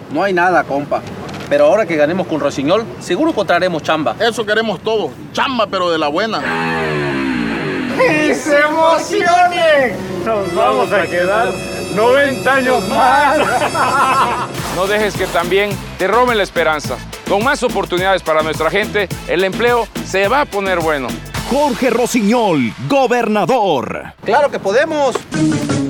No hay nada, compa. Pero ahora que ganemos con Rossiñol, seguro encontraremos chamba. Eso queremos todos. Chamba, pero de la buena. ¡Y se emocionen! Nos vamos a quedar 90 años más. No dejes que también te roben la esperanza. Con más oportunidades para nuestra gente, el empleo se va a poner bueno. Jorge Rossiñol, gobernador. ¡Claro que podemos!